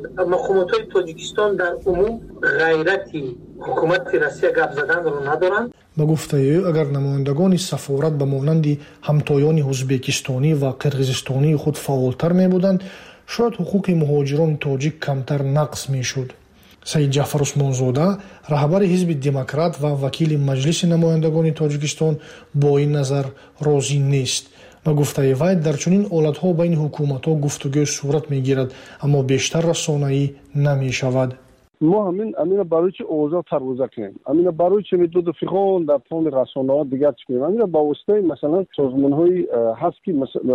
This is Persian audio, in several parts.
مقامات تاجیکستان در عموم غیرتی حکومت روسیه گپ زدن رو ندارند. با گفته او اگر نمایندگان سفارت به مانند همتایان ازبکستانی و قرقیزستانی خود فعالتر می بودند شاید حقوق مهاجران تاجیک کمتر نقض می شد. سید جعفر عثمانزاده رهبر حزب دموکرات و وکیل مجلس نمایندگان تاجیکستان با این نظر راضی نیست. با گفته وی در چنین حالت‌ها بین حکومت‌ها گفتگو صورت می‌گیرد اما بیشتر رسانه‌ای نمی‌شود. ما همین برای چه اوضاع ترویج کنیم، همین برای چه میدود فقان در تمام رسانه‌ها دیگر کنیم، همین با واسطه مثلا سازمان‌های هست که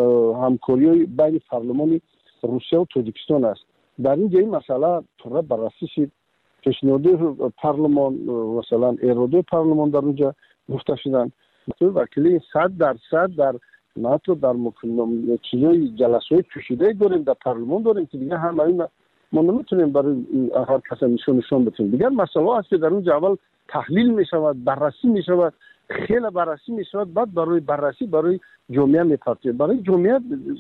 همکاری بین پارلمان روسیه و تاجیکستان است. در این جای مسئله طور بررسی شد، پیشنهاد پارلمان مثلا اراده پارلمان در اونجا گفته شدن. تو وکیل 100% در ناتو در چیزای جلسات کشیده داریم، در پارلمان داریم که دیگه هم این ما نمیتونیم برای هر کس نشون بدیم. دیگر مسئله است که در اون اول تحلیل میشود، بررسی میشود، خیلی بررسی میشود، بعد برای بررسی برای جامعه میپرسه، برای جامعه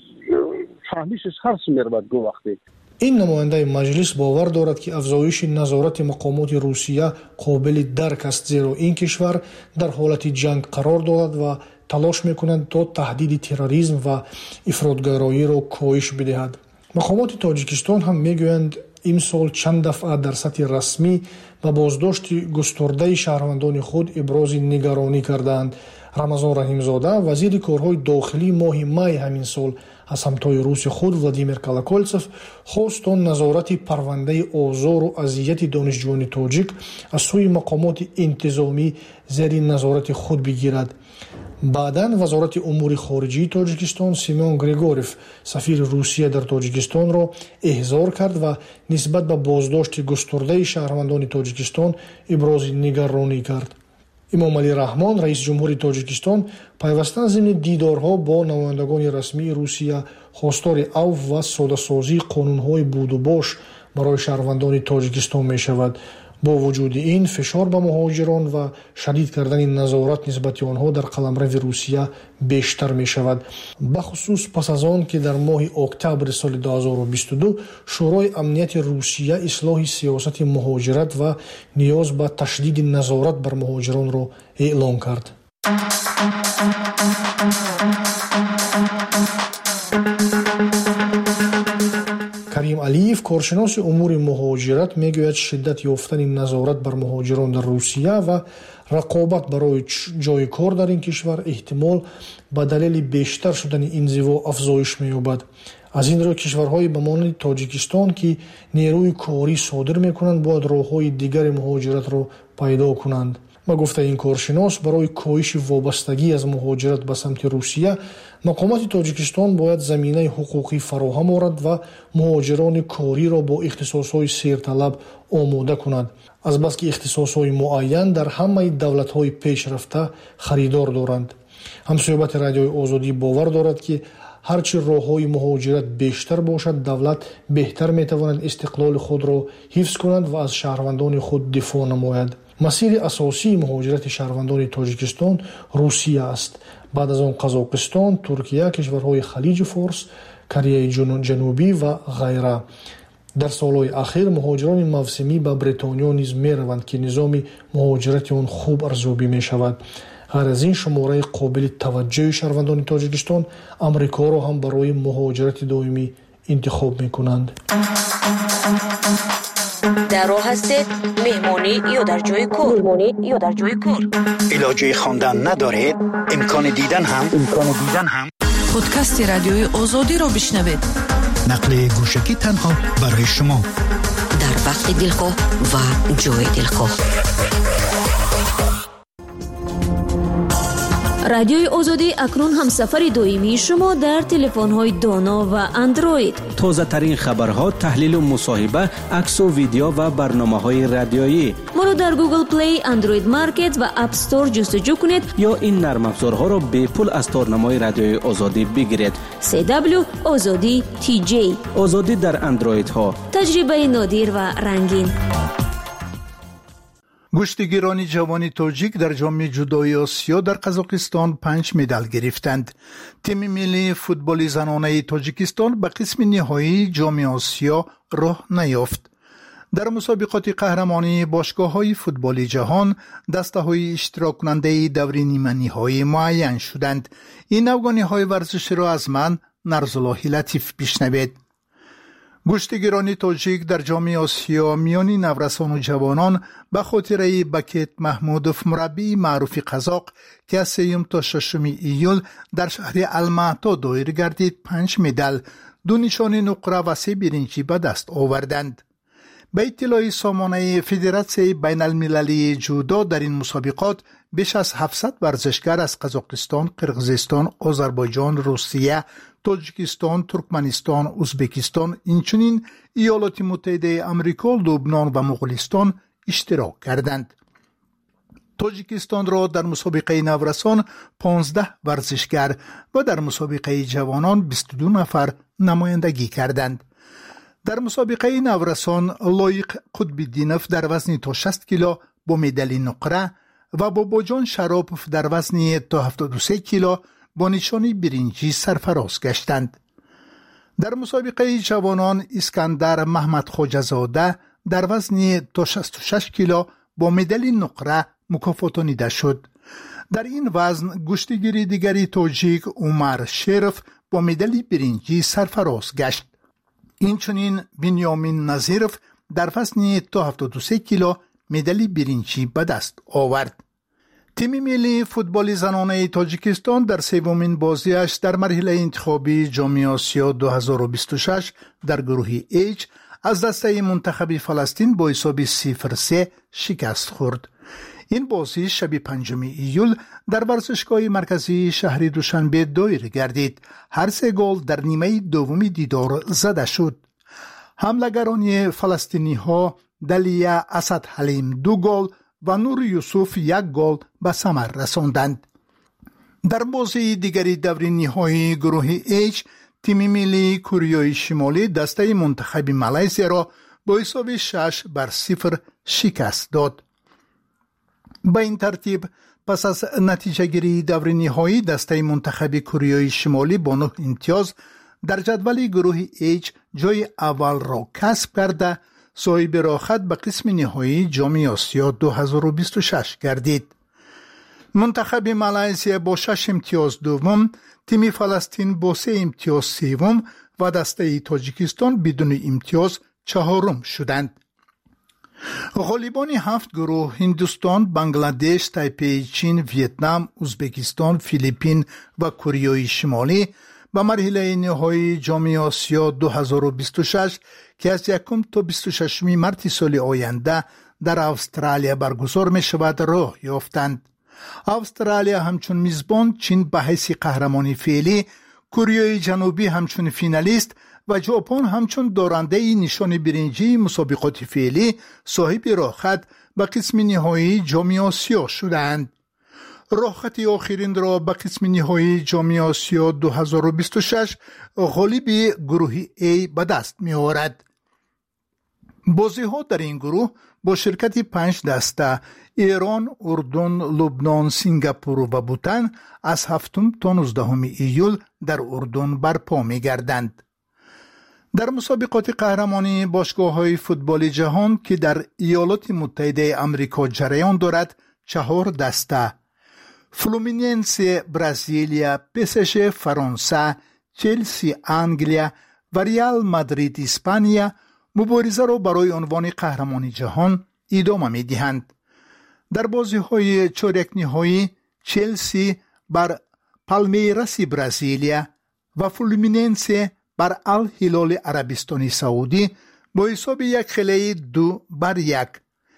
فهمیشش هر چی میرود گو وقتی. این نماینده مجلس باور دارد که افزایش نظارت مقامات روسیه قابل درک است، زیرا این کشور در حالت جنگ قرار دارد و تلاش میکنند تا تهدید تروریسم و افراطگرایی را کاهش بدهد. مقامات تاجیکستان هم میگویند امسال چند دفعه در سطح رسمی و بازداشت گسترده شهروندان خود ابراز نگرانی کردند. رمضان رحیمزاده وزیر کارهای داخلی ماه می همین سال از همتای روس خود ولادیمیر کالاکولتسوف خواست تا نظارت پرونده آزار و اذیت دانشجویان تاجیک از سوی مقامات انتظامی زیر نظارت خود بگیرد. بعداً وزارت امور خارجه تاجیکستان سیمون گریگوروف سفیر روسیه در تاجیکستان را احضار کرد و نسبت به بازداشت گسترده شهروندان تاجیکستان ابراز نگرانی کرد. امام علی رحمان رئیس جمهور تاجیکستان پیوسته ضمن دیدارها با نمایندگان رسمی روسیه خواستار عفو و ساده‌سازی قانون‌های بود و باش برای شهروندان تاجیکستان می‌شود. با وجود این فشار به مهاجران و شدید کردن نظارت نسبت آنها در قلمرو روسیه بیشتر می شود. بخصوص پس از آن که در ماه اکتبر سال 2022 شورای امنیت روسیه اصلاح سیاست مهاجرت و نیاز به تشدید نظارت بر مهاجران را اعلام کرد. کریم علیف کارشناس امور مهاجرت میگوید شدت یافتن نظارت بر مهاجران در روسیه و رقابت برای جای کار در این کشور احتمال به دلیل بیشتر شدن انزوا افزایش می‌یابد. از این رو کشورهای به مانند تاجیکستان که نیروی کاری صادر می‌کنند باید راه‌های دیگر مهاجرت را پیدا کنند. با گفته این کارشناس برای کاهش وابستگی از مهاجرت به سمت روسیه مقامات تاجیکستان باید زمینه حقوقی فراهم آورد و مهاجران کاری را با اختصاص‌های سیرطلب آماده کند. از بس که اختصاص‌های معین در همه دولت‌های پیشرفته خریدار دارند. همصحبت رادیوی آزادی باور دارد که هرچی راه‌های مهاجرت بیشتر باشد دولت بهتر می‌تواند استقلال خود را حفظ کند و از شهروندان خود دفاع نماید. مسیر اساسی مهاجرت شهروندان تاجیکستان روسیه است. بعد از آن قزاقستان، ترکیه، کشورهای خلیج فارس، کره جنوبی و غیره. در سالهای اخیر مهاجران موسمی به بریتانیا نیز می‌روند که نظام مهاجرت آن خوب ارزیابی می‌شود. غیر از این شماره قابل توجه شهروندان تاجیکستان امریکا را هم برای مهاجرت دائمی انتخاب می‌کنند. در راه هستید مهمانی یا در جای کار علاجه خواندن ندارید امکان دیدن هم پادکست رادیوی آزادی را بشنوید. نقل گوشکی تنها برای شما در وقت دلخواه و جای دلخواه. رادیوی آزادی اکنون هم سفر دائمی شما در تلفن‌های دانا و اندروید. تازه ترین خبرها، تحلیل و مصاحبه، عکس و ویدیو و برنامه‌های رادیویی. ما رو در گوگل پلی، اندروید مارکت و اپ استور جستجو کنید یا این نرم افزارها را به پول از تارنمای رادیوی آزادی بگیرید. CW آزادی TJ. آزادی در اندروید ها. تجربه نادر و رنگین. گشتیگیران جوان تاجیک در جام جودوی آسیا در قزاقستان 5 مدال گرفتند. تیم ملی فوتبال زنانه تاجیکستان به قسم نهایی جام آسیا راه نیافت. در مسابقات قهرمانی باشگاه‌های فوتبال جهان دسته‌های اشتراک کننده دور نیمه‌نهایی معین شدند. این افغانی‌های ورزشی را از من نرزالله لطیف بشنوید. گشتیگیران تاجیک در جام آسیا میان نورسان و جوانان به خاطره بکت محمودوف مربی معروف قزاق که از 3 تا 6 ایول در شهر الماتا دایر گردید 5 مدال، 2 نشان نقره و 3 برنجی به دست آوردند. به اطلاع سامانه فدراسیون بین المللی جودو در این مسابقات بیش از 700 ورزشکار از قزاقستان، قرقیزستان، آذربایجان، روسیه، تاجیکستان، ترکمنستان، ازبکستان، اینچنین ایالات متحده آمریکا، لبنان و مغولستان اشتراک کردند. تاجیکستان را در مسابقه نورسان 15 ورزشکار و در مسابقه جوانان 22 نفر نمایندگی کردند. در مسابقه نورسان لایق قطب‌الدینوف در وزن تا 60 کیلو با مدال نقره و باباجان شراپوف در وزن تا 73 کیلو با نشان برنجی سرفراز گشتند. در مسابقه جوانان اسکندر محمد خواجه‌زاده در وزن تا 66 کیلو با مدال نقره مکافاتانیده شد. در این وزن گشتیگیر دیگری تاجیک عمر شرف با مدال برنجی سرفراز گشت. اینچنین بنیامین نظیرف در وزن تا 73 کیلو مدال برنجی به دست آورد. تیم ملی فوتبال زنانه تاجیکستان در 3مین بازیش در مرحله انتخابی جام آسیا 2026 در گروه H از دسته منتخب فلسطین با حساب 0-3 شکست خورد. این بازی شب 5 ایول در ورزشگاه مرکزی شهر دوشنبه دایر گردید. هر 3 گل در نیمه دوم دیدار زده شد. حملگران فلسطینی ها دلیه اسد حلیم 2 گل و نور یوسف 1 گل به ثمر رساندند. در بازی دیگری دور نهایی گروه H تیم ملی کره شمالی دسته منتخب مالزی را با حساب 6-0 شکست داد. با این ترتیب پس از نتیجه گیری دور نهایی دسته منتخب کره شمالی با 9 امتیاز در جدول گروه H جای اول را کسب کرده صاحب راحت به قسم نهایی جام آسیا 2026 گردید. منتخب مالزی با 6 امتیاز دوم، تیم فلسطین با 3 امتیاز سوم و دسته تاجیکستان بدون امتیاز 4 شدند. غالبان 7 گروه هندوستان، بنگلادش، تایپی چین، ویتنام، ازبکستان، فیلیپین و کره شمالی به مرحله نهایی جام آسیا 2026 که از 1 تا 26 مارس سال آینده در استرالیا برگزار می شود راه یافتند. استرالیا همچون میزبان، چین به حیث قهرمانی فعلی، کره جنوبی همچون فینالیست و ژاپن همچون دارنده نشان برنجی مسابقات فعلی صاحب راحت به قسم نهایی جام آسیا شدند. راحت آخرین را به قسم نهایی جام آسیا 2026 غالب گروه A به دست می آورد. بازی ها در این گروه با شرکت 5 دسته ایران، اردن، لبنان، سنگاپور و بوتان از 7 تا 19 ایول در اردن برپا می گردند. در مسابقات قهرمانی باشگاه‌های فوتبال جهان که در ایالات متحده آمریکا جریان دارد 4 دسته فلومیننس برزیلیا، PSG فرانسه، چلسی انگلیا و ریال مادرید اسپانیا مبارزه را برای عنوان قهرمانی جهان ادامه می‌دهند. در بازی‌های چهارک نهایی چلسی بر پالمیراس برزیلیا و فلومیننس بر الهلال عربستان سعودی با حساب 1-2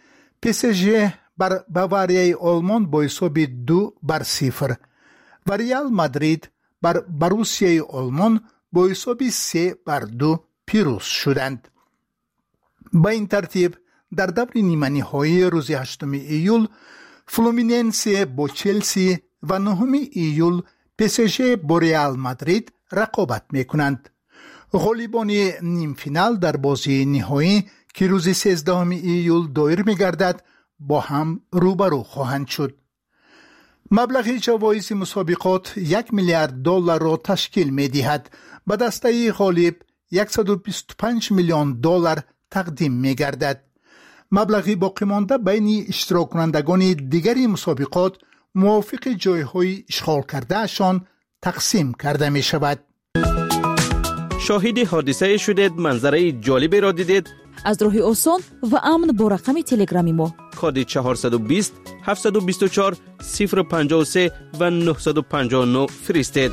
PSG بر باواریای آلمان با حساب 2-0 و ریال مادرید بر بروسیای آلمان با حساب 3-2 پیروز شدند. با این ترتیب در دور نیمه نهایی روز 8 ایول فلومیننس با چلسی و 9 ایول PSG با ریال مادرید رقابت میکنند. غالبان نیم فینال در بازی نهایی که روز 13 ایول دایر میگردد با هم روبرو خواهند شد. مبلغ جوایز مسابقات 1 میلیارد دلار را تشکیل می دهد. به دسته غالب 125 میلیون دلار تقدیم می گردد. مبلغ باقی مانده بین اشتراک کنندگان دیگری مسابقات موافق جایهای اشغال کردهشان تقسیم کرده می شود. شاهد حادثه شدید، منظره جالبی را دیدید؟ از راه آسان و امن با رقم تلگرامی ما کد 420 724 053 و 959 فرستید.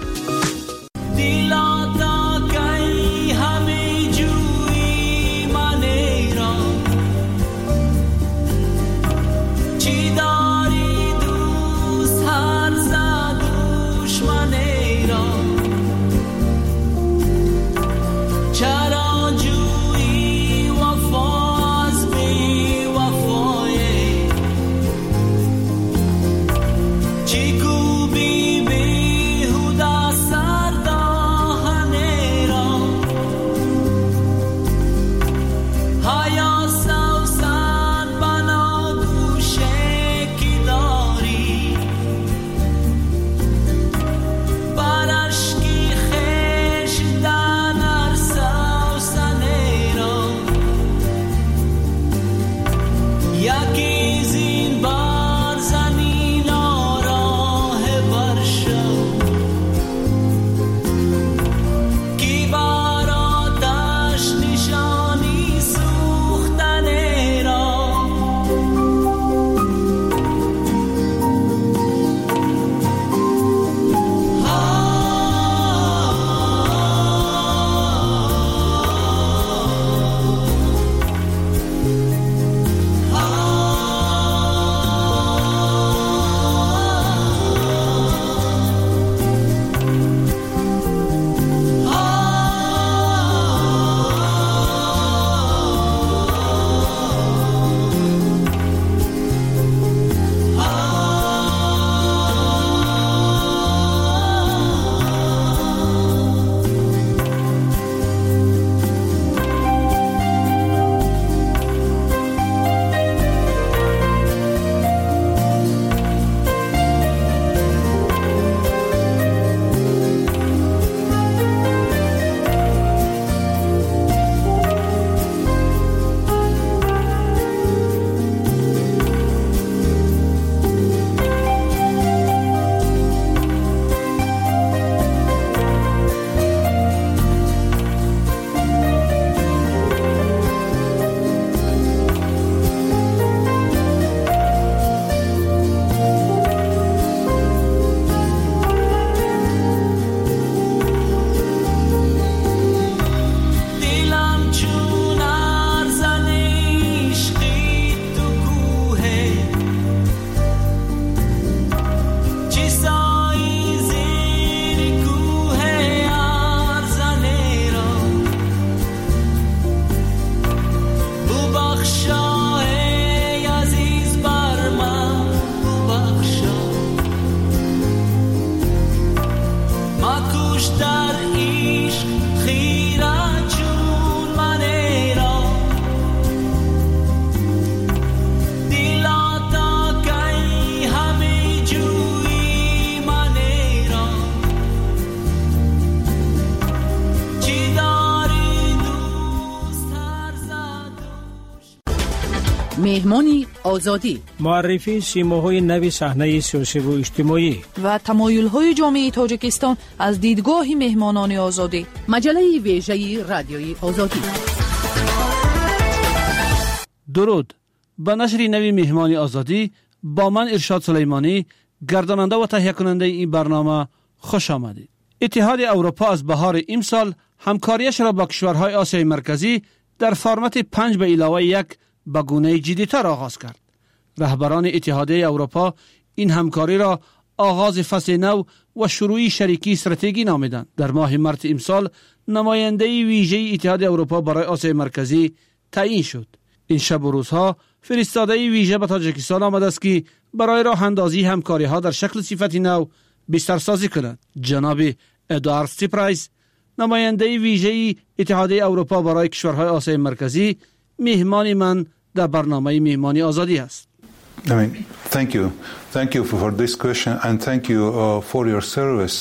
مهمانی آزادی، معرفی سیماهای نوی صحنه سیاسی و اجتماعی و تمایل‌های جامعه تاجیکستان از دیدگاه مهمانان آزادی. مجله ویژه رادیوی آزادی. درود. به نشر نوی مهمانی آزادی با من ارشاد سلیمانی، گرداننده و تهیه کننده این برنامه، خوش آمدید. اتحاد اروپا از بهار امسال همکاریش را با کشورهای آسیای مرکزی در فرمت 5+1 به گونه جدی‌تر آغاز کرد. رهبران اتحادیه اروپا این همکاری را آغاز فصل نو و شروع شریکی استراتژی نامیدند. در ماه مارس امسال نماینده ویژه اتحاد اروپا برای آسیای مرکزی تعیین شد. این شب و روزها فرستاده ویژه به تاجیکستان آمده است که برای راه اندازی همکاری ها در شکل صفتی نو بسترسازی کند. جناب ادوارد سیپرایس، نماینده ویژه اتحادیه اروپا برای کشورهای آسیای مرکزی، مهمان من در برنامه مهمانی آزادی است. Thank you for this question and thank you for your service.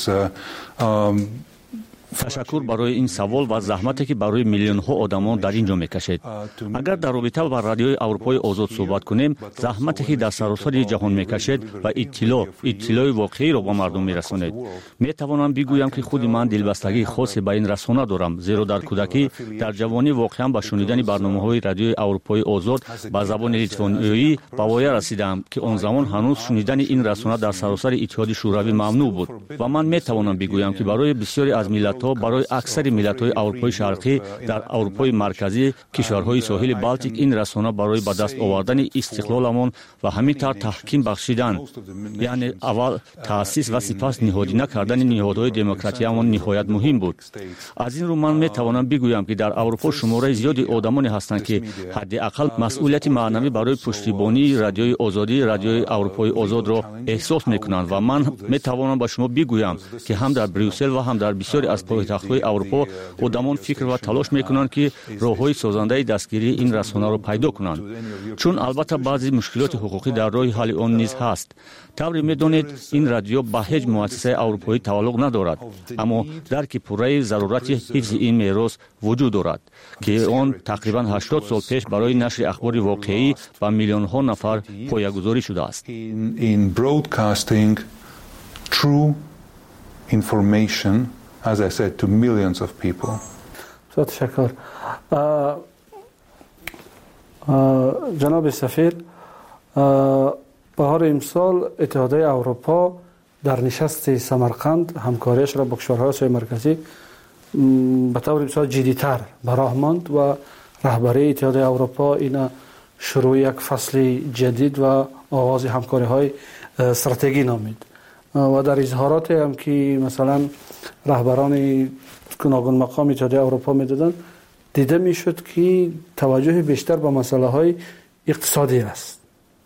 تشکر برای این سوال و زحمتی که برای میلیون ها آدمان در اینجا میکشید. اگر در رابطه با رادیوی اروپای آزاد صحبت کنیم، زحمتی که در سراسر جهان میکشید و اطلاع واقعی را به مردم میرسانید. میتوانم بگویم که خود من دلبستگی خاصی به این رسانه دارم، زیرا در کودکی در جوانی واقعا به شنیدن برنامه‌های رادیوی اروپای آزاد با زبان لیتوانیایی به وای رسیدم که آن زمان هنوز شنیدن این رسانه در سراسر اتحاد شوروی ممنوع بود و من میتوانم بگویم که برای بسیاری از ملت برای اکثر ملت‌های اروپای شرقی در اروپای مرکزی کشورهای ساحل بالتیک این رسانه برای به دست آوردن استقلالمان و همینطور تحکیم بخشیدن، یعنی اول تأسیس و سپس نهادی نکردن نهادهای دموکراتیمان نهایت مهم بود. از این رو من میتوانم بگویم که در اروپا شماره زیادی آدمانی هستند که حداقل مسئولیت معنوی برای پشتیبانی رادیوی آزادی رادیوی اروپای آزاد را احساس میکنند و من میتوانم با شما بگویم که هم در بریوسل و هم در بسیاری از پایتخت‌های اروپا آدمان فکر و تلاش میکنند که راه‌های سازنده دستگیری این رسانه را پیدا کنند، چون البته بعضی مشکلات حقوقی در راه حل آن نیز هست. طوری میدانید این رادیو به هیچ مؤسسه اروپایی تعلق ندارد، اما درک پوره ضرورت حفظ این میراث وجود دارد که آن تقریبا 80 سال پیش برای نشر اخبار واقعی به میلیون ها نفر پایه‌گذاری شده است. In broadcasting true information, as I said, to millions of people. تشکر. جناب سفیر، بهار امسال اتحادیه اروپا در نشست سمرقند همکاریش را با کشورهای آسیای مرکزی به طور امسال جدی‌تر به راه ماند و رهبری اتحادیه اروپا این شروع یک فصل جدید و آغاز همکاری‌های استراتژی نامید و در اظهارات هم که مثلا رهبران گوناگون مقام اتحادیه اروپا میدادن دیده میشد که توجه بیشتر به مسائل اقتصادی است.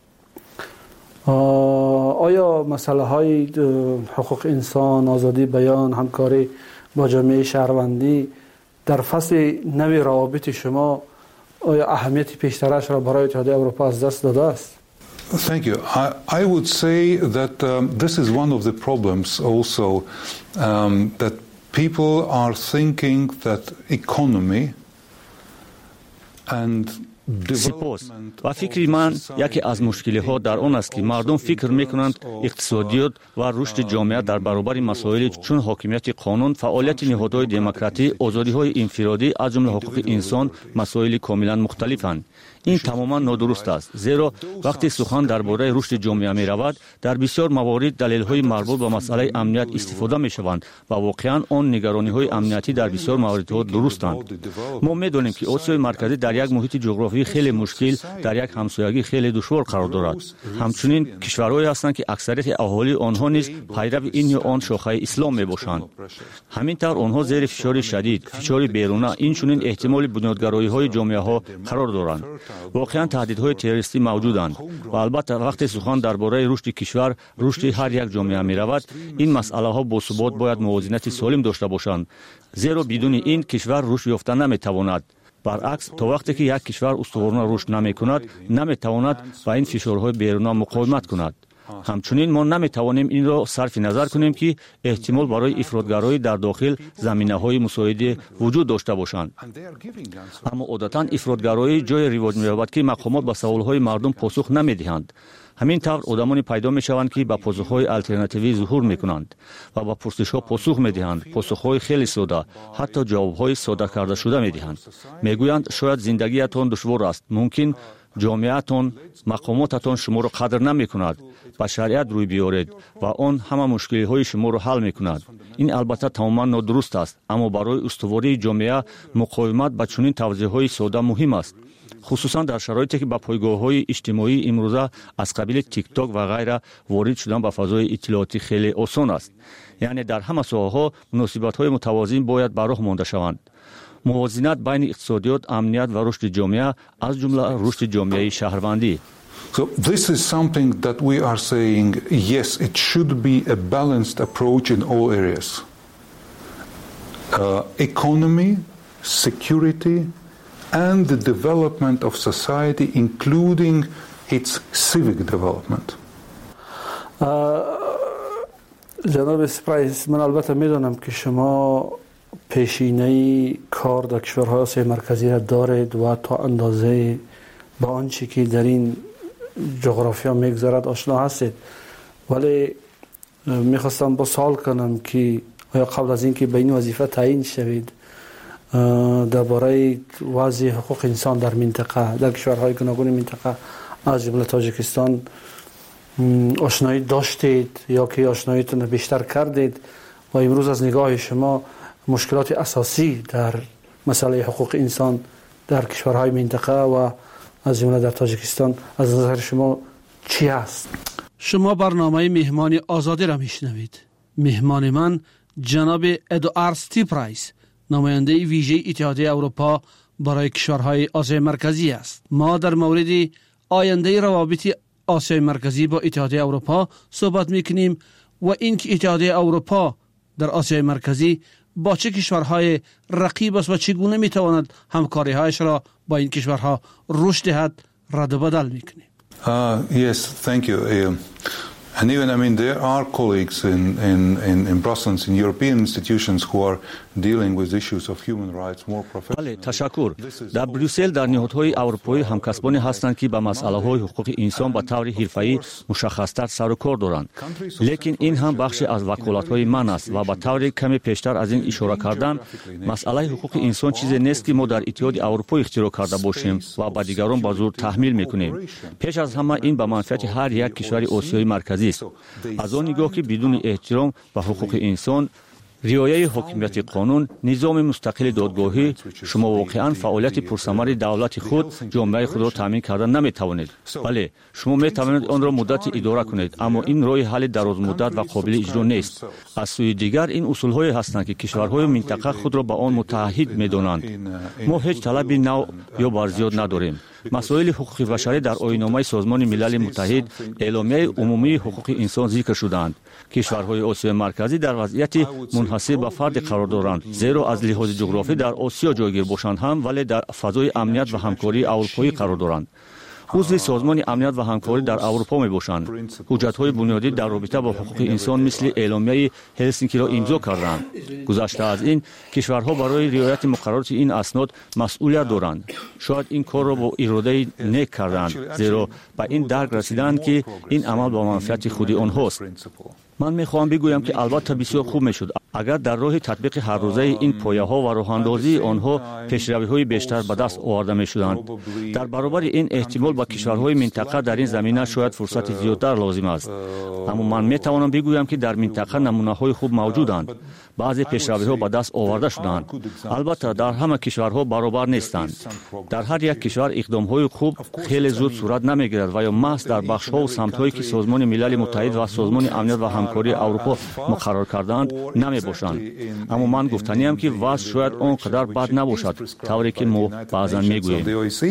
آیا مسائل های حقوق انسان، آزادی بیان، همکاری با جامعه شهروندی در فصل نوی روابط شما آیا اهمیت پیشترش را برای اتحادیه اروپا از دست داده است؟ Thank you. I would say that this is one of the problems also, that people are thinking that economy and سپاس و فکر من یکی از مشکلی ها در آن است که مردم فکر میکنند اقتصادیات و رشد جامعه در برابر مسائل چون حاکمیت قانون، فعالیت نهادهای دموکراتی، آزادی های انفرادی از جمله حقوق انسان مسائل کاملا مختلفند. این تماما نادرست است، زیرا وقتی سخن درباره رشد جامعه می رود در بسیار موارد دلیل های مربوط به مسئله امنیت استفاده می شوند و واقعا آن نگرانی های امنیتی در بسیار موارد ها درستند. ما می دانیم که آسیای مرکزی در یک محیط جغرافی خیلی مشکل در یک همسایگی خیلی دشوار قرار دارد. همچنین کشورهایی هستند که اکثریت اهالی آنها نیز پیرو این یا آن شاخه اسلام می باشند. همینطور آنها زیر فشار شدید، فشار بیرونه، اینچنین احتمال بنیادگرایی های جامعه ها قرار دارند. واقعا تهدیدهای تروریستی موجودند و البته وقتی سخن درباره رشد کشور، رشد هر یک جامعه می رود، این مسئله ها با ثبات باید موازنت سالم داشته باشند، زیرا بدون این کشور رشد یافته نمی تواند. برعکس تا وقتی که یک کشور استوارانه رشد نمی کند، نمی تواند با این فشارهای بیرونه مقاومت کند. همچنین ما نمی توانیم این را صرف نظر کنیم که احتمال برای افراطگرایی در داخل زمینه‌های مساعده وجود داشته باشند. اما عادتاً افراطگرایی جای رواج می‌یابد که مقامات به سوال‌های مردم پاسخ نمی‌دهند. همین طور آدمانی پیدا می‌شوند که با پاسخ‌های آلترناتیوی ظهور می‌کنند و با پرسش‌ها پاسخ می‌دهند، پاسخ‌های خیلی ساده، حتی جواب‌های ساده کرده شده می‌دهند. می‌گویند شاید زندگیتان دشوار است، ممکن جامعهتان، مقاماتتان شما را قدر نمی کند، با شریعت روی بیارید و آن همه مشکلی های شما را حل می کند. این البته تماما نادرست است، اما برای استواری جامعه مقاومت با چنین توضیح های ساده مهم است، خصوصا در شرایطی که با پایگاه های اجتماعی امروزه از قبیل تیک تاک و غیره وارد شدن به فضای اطلاعاتی خیلی آسان است. یعنی در همه ساحه‌ها مناسبت های متوازن باید به راه مانده شوند. موازنت بین اقتصادیات، امنیت و رشد جامعه از جمله رشد جامعه شهروندی. So this is something that we are saying, yes, it should be a balanced approach in all areas. Economy, security and the development of society, including its civic development. جناب سپرایس، من البته میدونم که شما پیشینه کار در کشورهای آسیای مرکزی را دارید و تا اندازه با آنچه که در این جغرافیا میگذرد آشنا هستید، ولی میخواستم با سوال کنم که آیا قبل از اینکه به این وظیفه تعیین شوید درباره وضع حقوق انسان در منطقه، در کشورهای گوناگون منطقه از جمله تاجیکستان آشنایی داشتید یا که آشناییتون بیشتر کردید و امروز از نگاه شما مشکلات اساسی در مسئله حقوق انسان در کشورهای منطقه و از جمله در تاجیکستان از نظر شما چی است؟ شما برنامه مهمان آزادی را میشنوید. مهمان من جناب ادوارد ستیپرایس، نماینده ویژه اتحادیه اروپا برای کشورهای آسیای مرکزی است. ما در مورد آینده روابط آسیای مرکزی با اتحادیه اروپا صحبت میکنیم و اینکه اتحادیه اروپا در آسیای مرکزی با چه کشورهای رقیب است و چگونه میتواند همکاری‌هایش را با این کشورها رشد دهد رد و بدل میکنیم. Yes, thank you. And even, I mean, there are colleagues in Brussels, in European institutions who are dealing with issues of human rights more professionally. تشکر. در بروسل در نهادهای اروپایی همکسبانی هستند که با مسائل‌های حقوق انسان با طور حرفه‌ای مشخص‌تر سر و کار دارند. لیکن این هم بخشی از وکالت‌های من است و با طور کمی پیشتر از این اشاره کردم، مسئله حقوق انسان چیزی نیست که ما در اتحاد اروپا اختراع کرده باشیم و با دیگران با زور تحمیل می‌کنیم. پیش از همه این به منفعت هر یک کشور آسیای مرکزی است. از آن نگاه که بدون احترام و حقوق انسان، رعایت حاکمیت قانون، نظام مستقل دادگاهی، شما واقعا فعالیت پرثمر دولت خود، جامعه خود را تامین کردن نمیتوانید. بله، شما میتوانید آن را مدت اداره کنید، اما این راه حل دراز مدت و قابل اجرا نیست. از سوی دیگر این اصول‌هایی هستند که کشورهای منطقه خود را با آن متحد می‌دانند. ما هیچ طلب نو یا بازیاد نداریم. مسائل حقوق بشری در آیین‌نامه سازمان ملل متحد، اعلامیه عمومی حقوق انسان ذکر شدند. کشورهای آسیای مرکزی در وضعیت منحصر به فرد قرار دارند، زیرا از لحاظ جغرافی در آسیا جایگیر باشند هم ولی در فضای امنیت و همکاری اروپایی قرار دارند. عضو سازمان امنیت و همکاری در اروپا می باشند. حجت‌های بنیادی در رابطه با حقوق انسان مثل اعلامیه هلسینکی را امضا کردند. گذشته از این، کشورها برای رعایت مقررات این اسناد مسئولیت دارند. شاید این کار را با اراده نیک کردند، زیرا به این درک رسیدند که این عمل با منفعت خود آنهاست. من میخواهم بگویم که البته بسیار خوب میشد اگر در راه تطبیق هر روزه این پایه‌ها و راه‌اندازی آنها پیشروی‌های بیشتر به دست آورده میشدند. در برابر این احتمال با کشورهای منطقه در این زمینه شاید فرصت زیادتر لازم است. اما من میتوانم بگویم که در منطقه نمونه‌های خوب موجودند. بعضی پیشروی‌ها به دست آورده شدند. البته در همه کشورها برابر نیستند. در هر یک کشور اقدام‌های خوب خیلی زود صورت نمیگیرد و یا محض در بخش‌ها و سمت‌هایی که سازمان ملل متحد و سازمان امنیت و همکاری اروپا مقرر کردند نمی باشند. اما من گفتنیم که وضع شاید آنقدر بد نباشد طوری که ما بعضا میگوییم.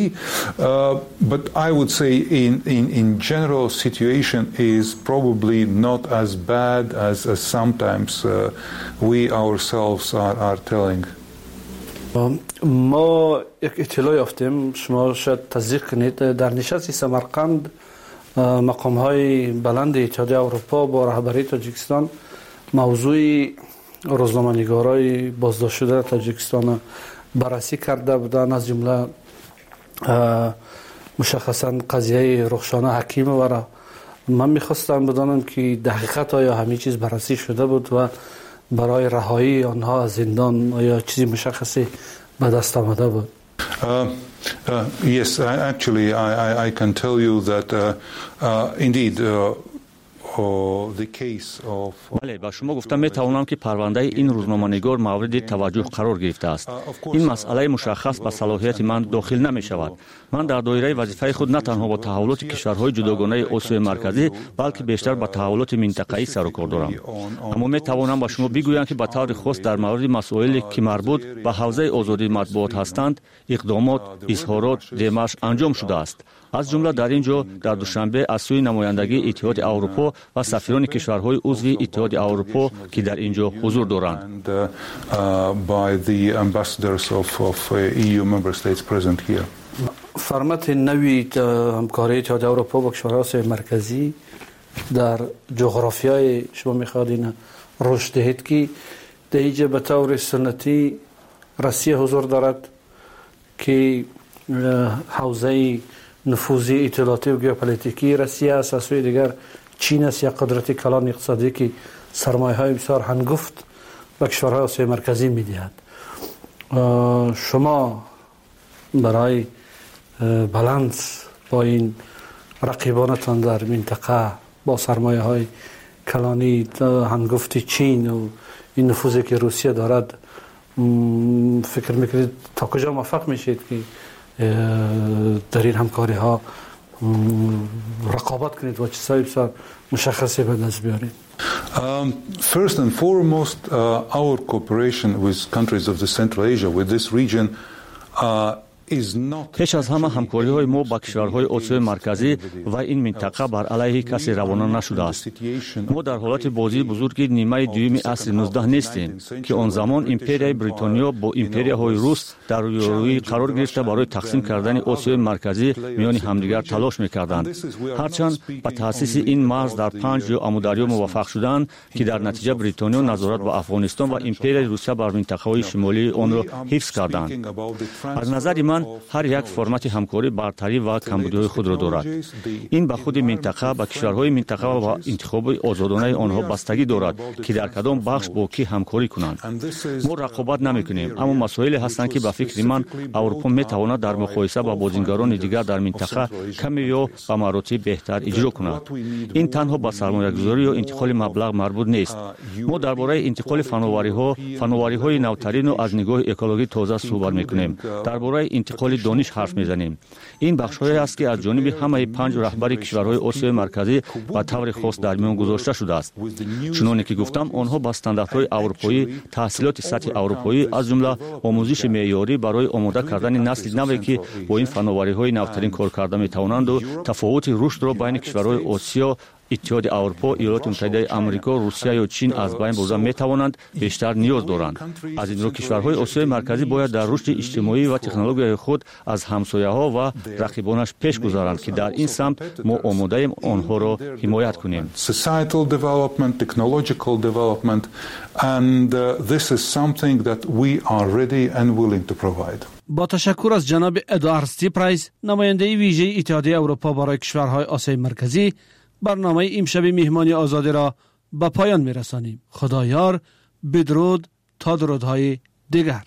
But I would say in general situation is probably not as bad as sometimes we ourselves are telling. ما یک اطلاع یافتیم، شما شاید تصدیق کنید، در نشست سمرقند مقام‌های بلند اتحادیه اروپا با رهبری تاجیکستان موضوع روزنامه‌نگارای بازداشت شده تاجیکستان بررسی کرده بودند، از جمله مشخصا قضیه رخشانه حکیم و من میخواستم بدانم که دقیقاً آیا همه چیز بررسی شده بود و برای رهایی آنها از زندان آیا چیزی مشخصی به دست آمده بود؟ Yes, actually I can tell you that indeed بله، با شما گفتم میتوانم که پرونده این روزنامه‌نگار مورد توجه قرار گرفته است. این مسئله مشخص به صلاحیت من داخل نمی شود. من در دایره وظیفه خود نه تنها با تحولات کشورهای جداگانه آسیای مرکزی بلکه بیشتر با تحولات منطقه‌ای سر و کار دارم. اما میتوانم با شما بگویم که به طور خاص در مورد مسائلی که مربوط به حوزه آزادی مطبوعات هستند اقدامات، اظهارات، دمارش انجام شده است. از جمله در اینجا در دوشنبه از سوی نمایندگی اتحاد اروپا و سفیران کشورهای عضو اتحاد اروپا که در اینجا حضور دارند. فرمت نوی همکاری اتحادیه اروپا با کشورهای آسیای مرکزی در جغرافیای شما میخوادین رشد دهید که در اینجا به طور سنتی روسیه حضور دارد که حوزه نفوذی اطلاعاتی و ژئوپلیتیکی روسیه است، از سوی دیگر چین است، یک قدرت کلان اقتصادی که سرمایه های بسیار هنگفت به کشورهای آسیای مرکزی میدهد. شما برای بالانس با این رقیبانتان در منطقه با سرمایه های کلانی هنگفت چین و این نفوذی که روسیه دارد فکر میکنید تا کجا موفق میشید که در این همکاری ها رقابت کنید و چیزهای بسیار مشخصی به دست بیارید؟ First and foremost, our cooperation with countries of the Central Asia, with this region, پیش از همه همکاری های ما با کشورهای آسیای مرکزی و این منطقه بر علیه کسی روانه نشده است. ما در حالت بازی بزرگ نیمه دوم عصر 19 نیستیم که آن زمان امپریای بریتانیا با امپریاهای روس در روی قرار گرفته برای تقسیم کردن آسیای مرکزی میان همدیگر تلاش میکردند. هرچند با تأسیس این مرز در 5 آمودریا موفق شدند که در نتیجه بریتانیا نظارت به افغانستان و امپریای روسیه بر منطقه‌های شمالی آن را حفظ کردند. از نظر من هر یک فرمت همکاری برتری و کمبودی‌های خود را دارد. این به خود منطقه با کشورهای منطقه و انتخاب آزادانه آنها بستگی دارد که در کدام بخش با کی همکاری کنند. ما رقابت نمی‌کنیم، اما مسائلی هستند که به فکر من اروپا می‌تواند در مقایسه با بازیگران دیگر در منطقه کمی یا به مراتب بهتر اجرا کند. این تنها به سرمایه‌گذاری و انتقال مبلغ مربوط نیست. ما درباره انتقال فناوری‌های نوترین و از نگاه اکولوژی تازه صحبت می‌کنیم. درباره انتقال دانش حرف میزنیم. این بخش‌هایی است که از جانب همه 5 رهبر کشورهای آسیای مرکزی به طور خاص در میان گذاشته شده است. چنانکه که گفتم آنها با استانداردهای اروپایی، تحصیلات سطح اروپایی از جمله آموزش معیاری برای آماده کردن نسل نوی که با این فناوری‌های نوترین کار کرده می‌توانند و تفاوت رشد را بین کشورهای آسیا، اتحاد اروپا، ایالات متحده آمریکا، روسیه و چین از بین برده می‌توانند بیشتر نیاز دارند. از این رو کشورهای آسیای مرکزی باید در رشد اجتماعی و تکنولوژی خود از همسایه‌ها و رقیبانش پیش گذارند که در این سمت ما آماده ایم آنها را حمایت کنیم. Societal development, technological development, and this is something that we are ready and willing to provide. با تشکر از جناب ادوارد ستیپرایس، نماینده ویژه اتحادیه اروپا برای کشورهای آسیای مرکزی، برنامه امشب مهمانی آزادی را به پایان می‌رسانیم. خدایار، بدرود تا درودهای دیگر.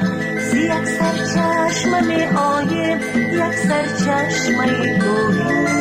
یک سرچشمه توهی